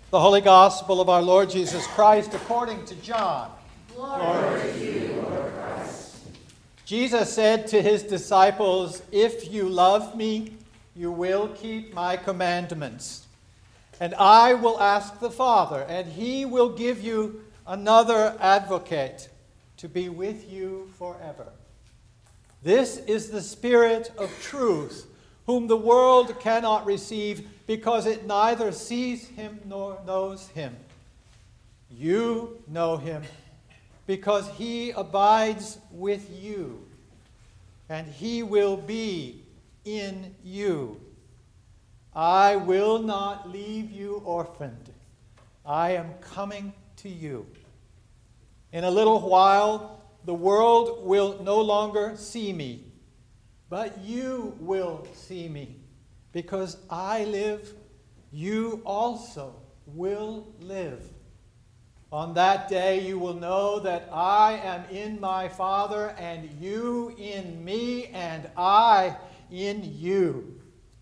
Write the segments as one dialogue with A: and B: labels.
A: The Holy Gospel of our Lord Jesus Christ according to John.
B: Glory to you, Lord Christ.
A: Jesus said to his disciples, "If you love me, you will keep my commandments. And I will ask the Father, and he will give you another advocate to be with you forever. This is the Spirit of truth, whom the world cannot receive because it neither sees him nor knows him. You know him because he abides with you, and he will be in you. I will not leave you orphaned. I am coming to you. In a little while, the world will no longer see me, but you will see me. Because I live, you also will live. On that day you will know that I am in my Father, and you in me, and I in you."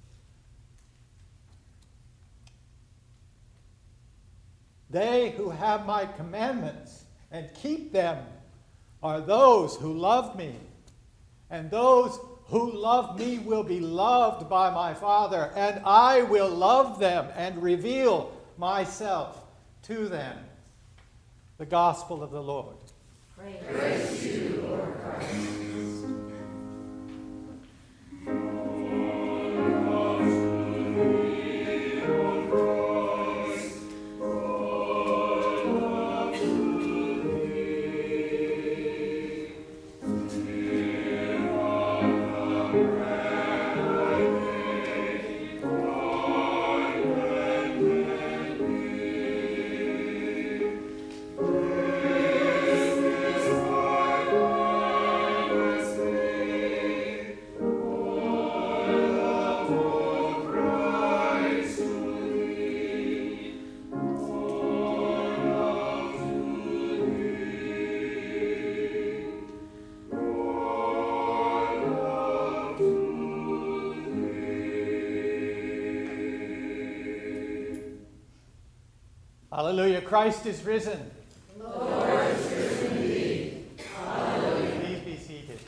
A: They who have my commandments and keep them are those who love me. And those who love me will be loved by my Father, and I will love them and reveal myself to them. The Gospel of the Lord.
B: Praise to you, Lord Christ.
A: Hallelujah. Christ is risen.
B: The Lord is risen indeed. Hallelujah.
A: Please be seated.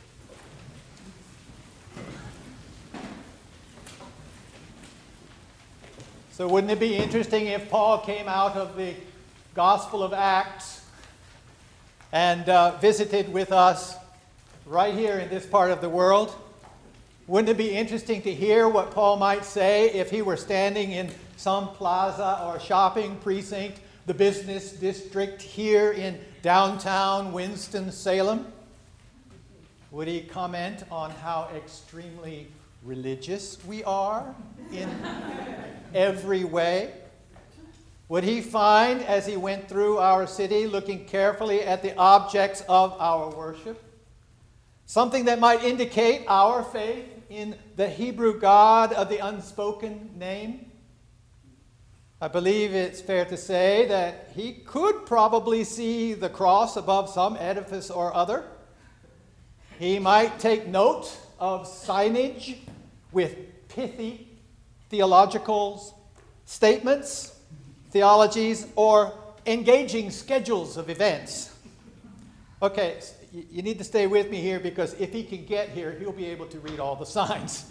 A: So wouldn't it be interesting if Paul came out of the Gospel of Acts and visited with us right here in this part of the world? Wouldn't it be interesting to hear what Paul might say if he were standing in some plaza or shopping precinct, the business district here in downtown Winston-Salem? Would he comment on how extremely religious we are in every way? Would he find, as he went through our city, looking carefully at the objects of our worship, something that might indicate our faith in the Hebrew God of the unspoken name? I believe it's fair to say that he could probably see the cross above some edifice or other. He might take note of signage with pithy theological statements, theologies, or engaging schedules of events. Okay, you need to stay with me here, because if he can get here, he'll be able to read all the signs.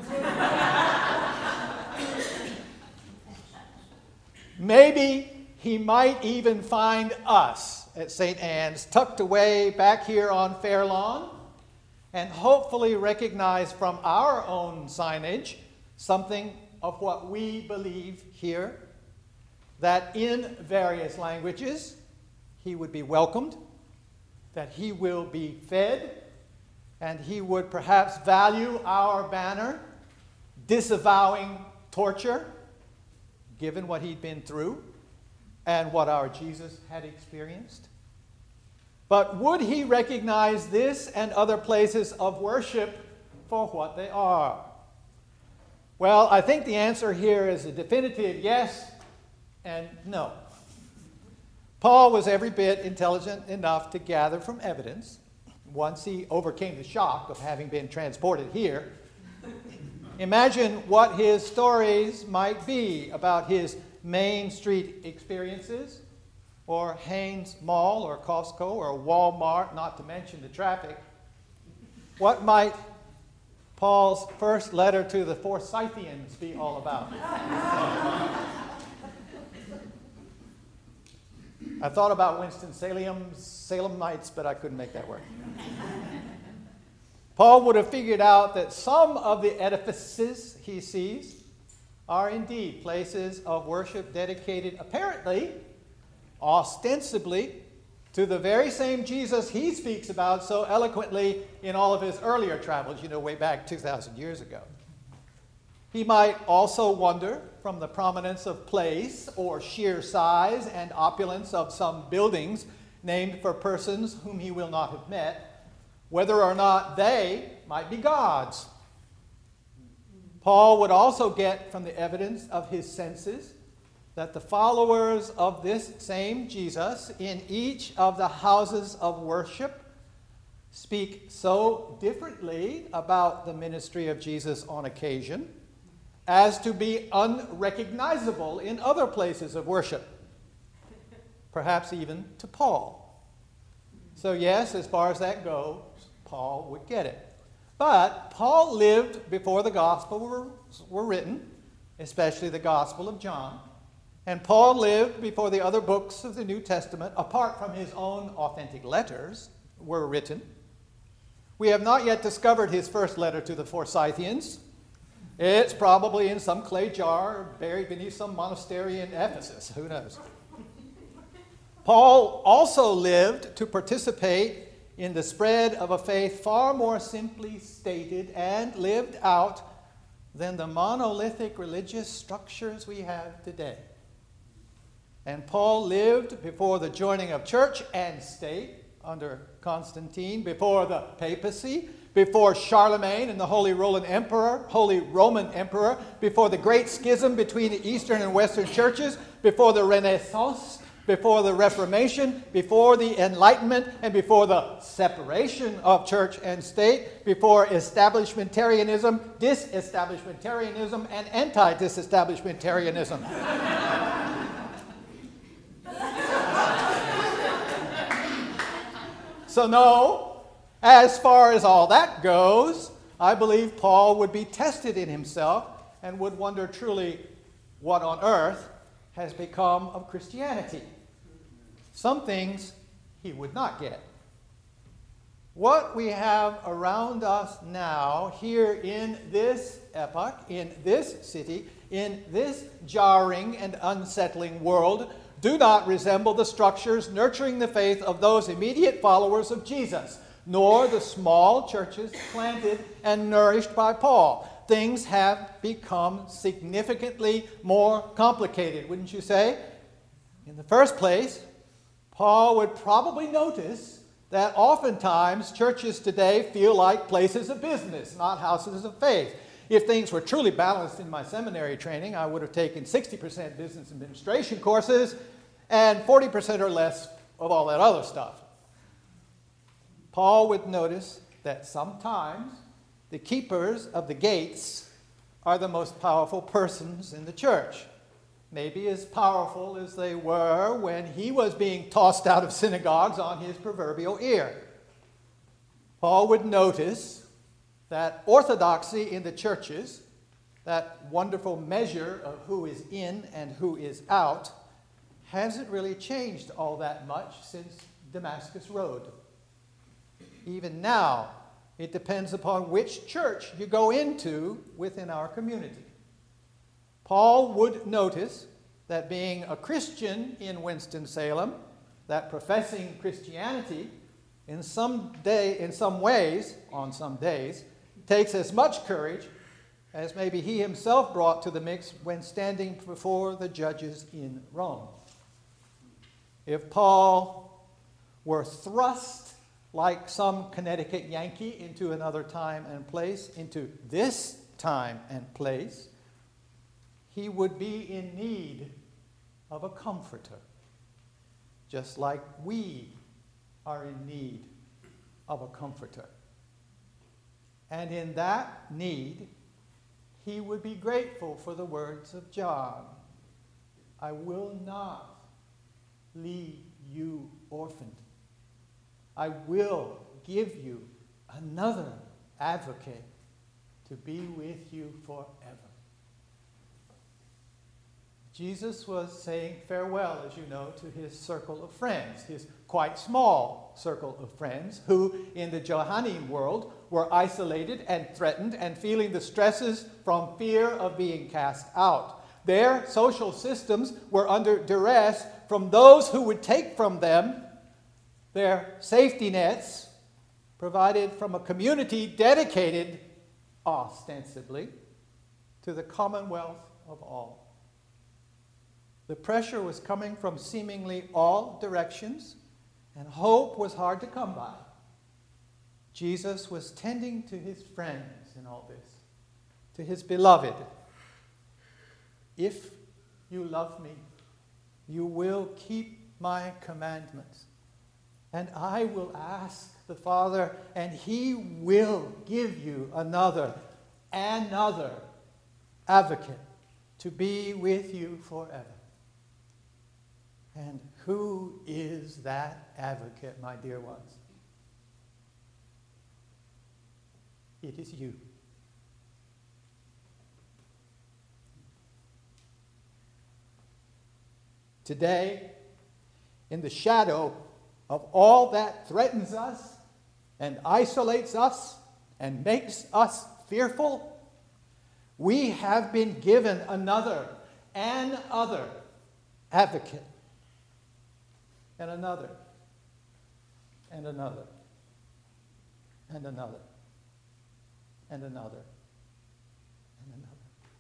A: Maybe he might even find us at St. Anne's, tucked away back here on Fair Lawn, and hopefully recognize from our own signage something of what we believe here, that in various languages he would be welcomed, that he will be fed, and he would perhaps value our banner, disavowing torture, given what he'd been through and what our Jesus had experienced. But would he recognize this and other places of worship for what they are? Well, I think the answer here is a definitive yes and no. Paul was every bit intelligent enough to gather from evidence, once he overcame the shock of having been transported here. Imagine what his stories might be about his Main Street experiences, or Hanes Mall, or Costco, or Walmart, not to mention the traffic, what might Paul's first letter to the Forsythians be all about? I thought about Winston-Salemites, but I couldn't make that work. Paul would have figured out that some of the edifices he sees are indeed places of worship dedicated, apparently, ostensibly, to the very same Jesus he speaks about so eloquently in all of his earlier travels, way back 2,000 years ago. He might also wonder, from the prominence of place or sheer size and opulence of some buildings named for persons whom he will not have met, whether or not they might be gods. Paul would also get from the evidence of his senses that the followers of this same Jesus in each of the houses of worship speak so differently about the ministry of Jesus on occasion as to be unrecognizable in other places of worship, perhaps even to Paul. So yes, as far as that goes, Paul would get it. But Paul lived before the Gospels were written, especially the Gospel of John. And Paul lived before the other books of the New Testament, apart from his own authentic letters, were written. We have not yet discovered his first letter to the Forsythians. It's probably in some clay jar buried beneath some monastery in Ephesus. Who knows? Paul also lived to participate in the spread of a faith far more simply stated and lived out than the monolithic religious structures we have today. And Paul lived before the joining of church and state under Constantine, before the papacy, before Charlemagne and the Holy Roman Emperor, before the great schism between the Eastern and Western churches, before the Renaissance, before the Reformation, before the Enlightenment, and before the separation of church and state, before establishmentarianism, disestablishmentarianism, and anti-disestablishmentarianism. So no, as far as all that goes, I believe Paul would be tested in himself and would wonder truly what on earth has become of Christianity. Some things he would not get. What we have around us now, here in this epoch, in this city, in this jarring and unsettling world, do not resemble the structures nurturing the faith of those immediate followers of Jesus, nor the small churches planted and nourished by Paul. Things have become significantly more complicated, wouldn't you say? In the first place, Paul would probably notice that oftentimes churches today feel like places of business, not houses of faith. If things were truly balanced in my seminary training, I would have taken 60% business administration courses and 40% or less of all that other stuff. Paul would notice that sometimes the keepers of the gates are the most powerful persons in the church. Maybe as powerful as they were when he was being tossed out of synagogues on his proverbial ear. Paul would notice that orthodoxy in the churches, that wonderful measure of who is in and who is out, hasn't really changed all that much since Damascus Road. Even now, it depends upon which church you go into within our community. Paul would notice that being a Christian in Winston-Salem, that professing Christianity in some ways, on some days, takes as much courage as maybe he himself brought to the mix when standing before the judges in Rome. If Paul were thrust like some Connecticut Yankee into another time and place, into this time and place, he would be in need of a comforter, just like we are in need of a comforter. And in that need, he would be grateful for the words of John. I will not leave you orphaned. I will give you another advocate to be with you forever. Jesus was saying farewell, as you know, to his circle of friends, his quite small circle of friends, who in the Johannine world were isolated and threatened and feeling the stresses from fear of being cast out. Their social systems were under duress from those who would take from them their safety nets provided from a community dedicated, ostensibly, to the commonwealth of all. The pressure was coming from seemingly all directions, and hope was hard to come by. Jesus was tending to his friends in all this, to his beloved. If you love me, you will keep my commandments. And I will ask the Father, and he will give you another advocate to be with you forever. And who is that advocate, my dear ones? It is you. Today, in the shadow of all that threatens us and isolates us and makes us fearful, we have been given another advocate, and another, and another, and another, and another, and another, and another.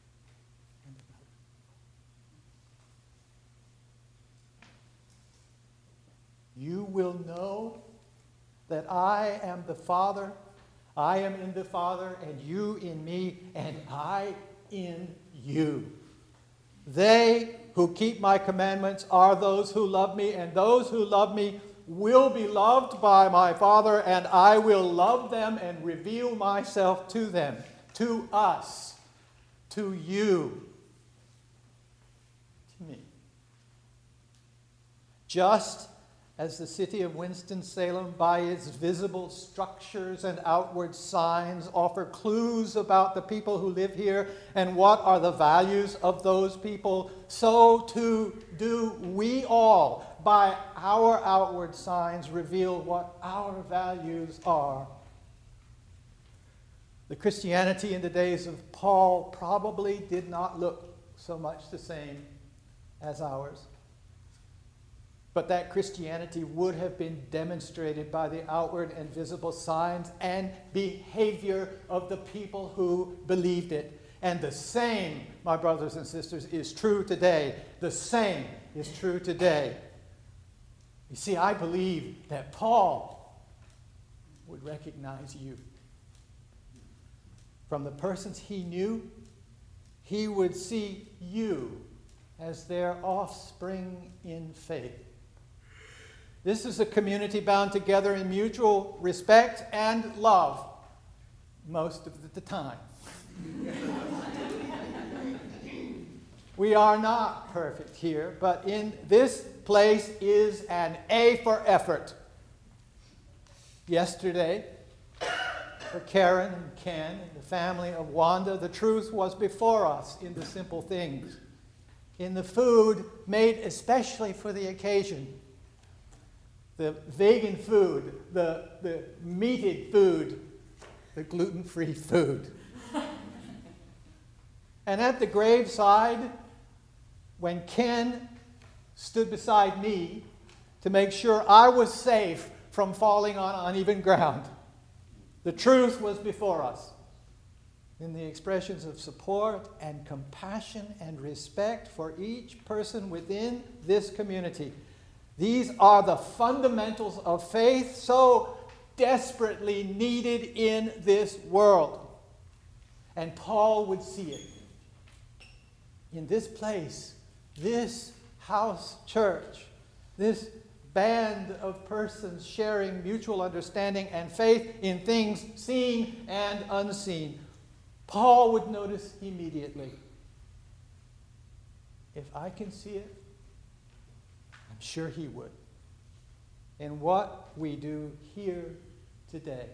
A: You will know that I am the Father, I am in the Father, and you in me, and I in you. They who keep my commandments are those who love me, and those who love me will be loved by my Father, and I will love them and reveal myself to them, to us, to you, to me. Just as the city of Winston-Salem, by its visible structures and outward signs, offer clues about the people who live here and what are the values of those people, so too do we all, by our outward signs, reveal what our values are. The Christianity in the days of Paul probably did not look so much the same as ours. But that Christianity would have been demonstrated by the outward and visible signs and behavior of the people who believed it. And the same, my brothers and sisters, is true today. The same is true today. You see, I believe that Paul would recognize you. From the persons he knew, he would see you as their offspring in faith. This is a community bound together in mutual respect and love most of the time. We are not perfect here, but in this place is an A for effort. Yesterday, for Karen and Ken and the family of Wanda, the truth was before us in the simple things, in the food made especially for the occasion. The vegan food, the meated food, the gluten-free food. And at the graveside, when Ken stood beside me to make sure I was safe from falling on uneven ground, the truth was before us in the expressions of support and compassion and respect for each person within this community. These are the fundamentals of faith so desperately needed in this world. And Paul would see it. In this place, this house church, this band of persons sharing mutual understanding and faith in things seen and unseen, Paul would notice immediately. if I can see it, I'm sure he would. In what we do here today,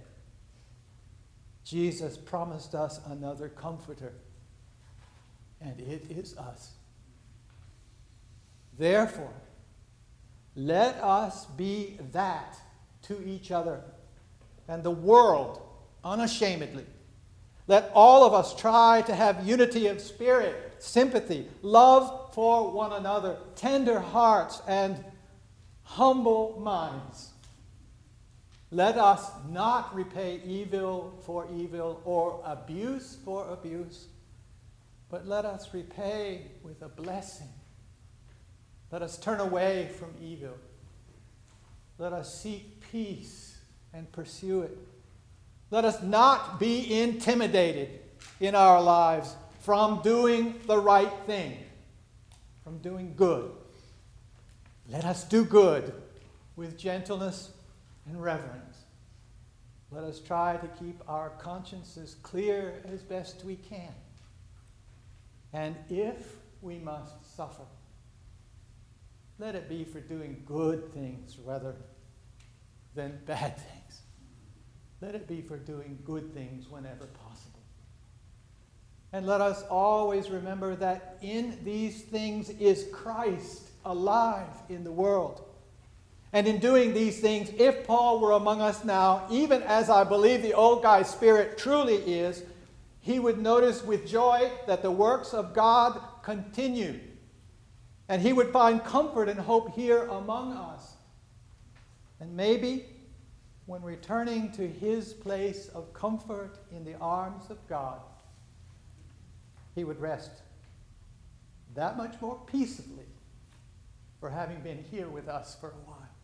A: Jesus promised us another comforter, and it is us. Therefore, let us be that to each other and the world unashamedly. Let all of us try to have unity of spirit, sympathy, love for one another, tender hearts, and humble minds. Let us not repay evil for evil or abuse for abuse, but let us repay with a blessing. Let us turn away from evil. Let us seek peace and pursue it. Let us not be intimidated in our lives from doing the right thing, from doing good. Let us do good with gentleness and reverence. Let us try to keep our consciences clear as best we can. And if we must suffer, let it be for doing good things rather than bad things. Let it be for doing good things whenever possible. And let us always remember that in these things is Christ alive in the world. And in doing these things, if Paul were among us now, even as I believe the old guy's spirit truly is, he would notice with joy that the works of God continue. And he would find comfort and hope here among us. And maybe when returning to his place of comfort in the arms of God, he would rest that much more peaceably for having been here with us for a while.